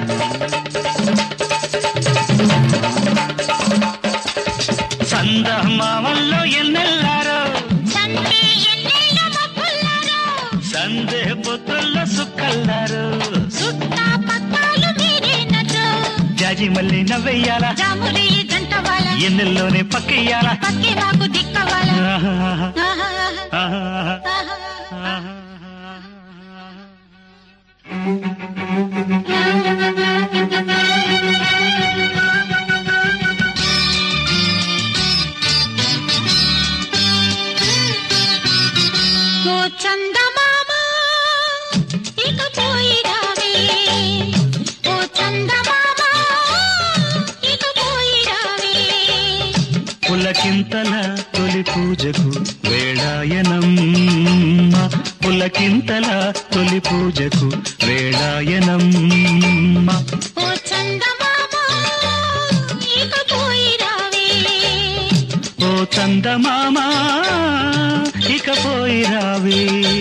సందమామల్లో ఎన్నెల్లారో సందే పొత్తుల్లో సుక్కల్లారు జాజి మళ్ళీ నవ్వెయ్యాలా ఎన్నెల్లోనే పక్కెయ్యాలా చందమామా ఇక పోయిరావే ఓ చందమామా ఇక పోయిరావే పులకింతల తొలి పూజకు వేళాయనమ్మ పులకింతల తొలి పూజకు వేళాయనమ్మ ఓ చందమామా ఇక పోయిరావే ఓ చందమామా ఇక పోయిరావే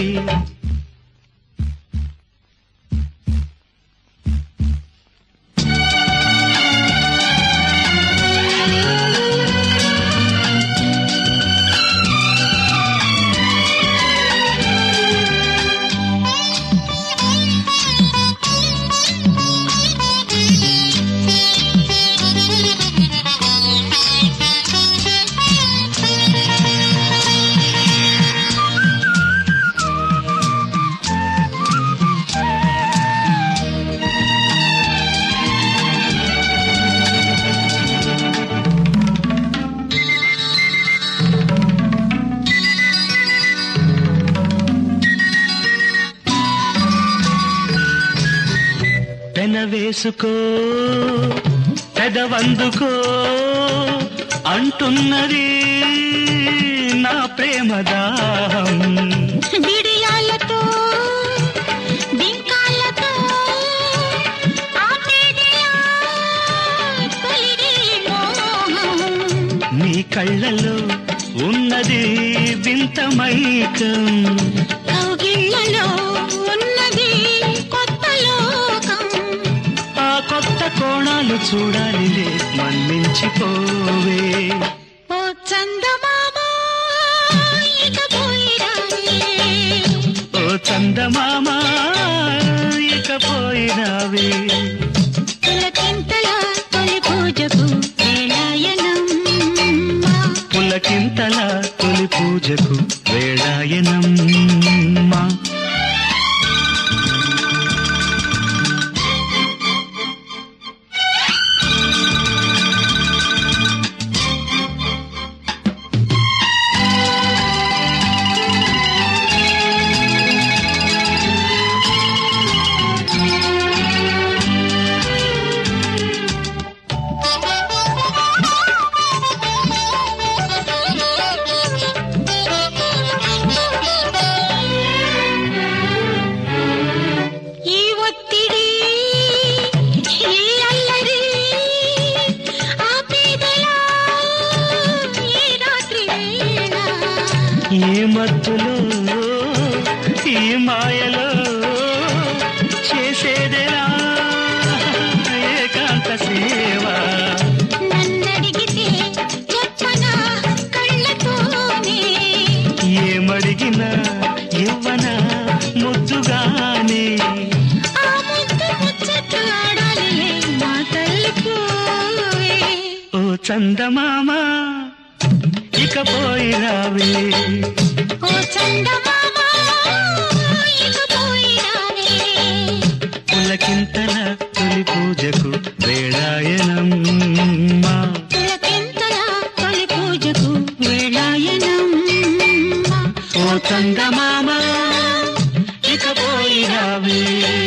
వేసుకో పెదవందుకో అంటున్నది నా ప్రేమదాహం బిడియాలతో బింకాలతో నీ కళ్ళలో ఉన్నది వింత మైకం కౌగిళ్ళలో ఉన్నది కొత్త లోకం ఆ కొత్త కోణాలు చూడాలిలే మన్నించిపోవే ఓ చందమామా ఇక పోయిరావే ఓ చందమామా ఇక పోయిరావే పులకింతల తొలి పూజకు వేళాయనమ్మ పులకింతల తొలి పూజకు వేళాయనమ్మ ఈ మత్తులో ఈ మాయలో చేసేదేనా ఏకాంత సేవ నన్నడిగితే చెప్పనా కళ్ళతోనే ఏమడిగినా ఇవ్వనా ముద్దుగానే ఆ ముద్దు ముచ్చట్లు ఆడాలిలే మా తల్లి పోవే ఓ చందమామా ఇక పోయిరావే ఓ చందమామా ఇక పోయిరావే పులకింతల తొలి పూజకు వేళాయనమ్మ పులకింతల తొలి పూజకు వేళాయనమ్మ ఓ చందమామా ఇక పోయిరావే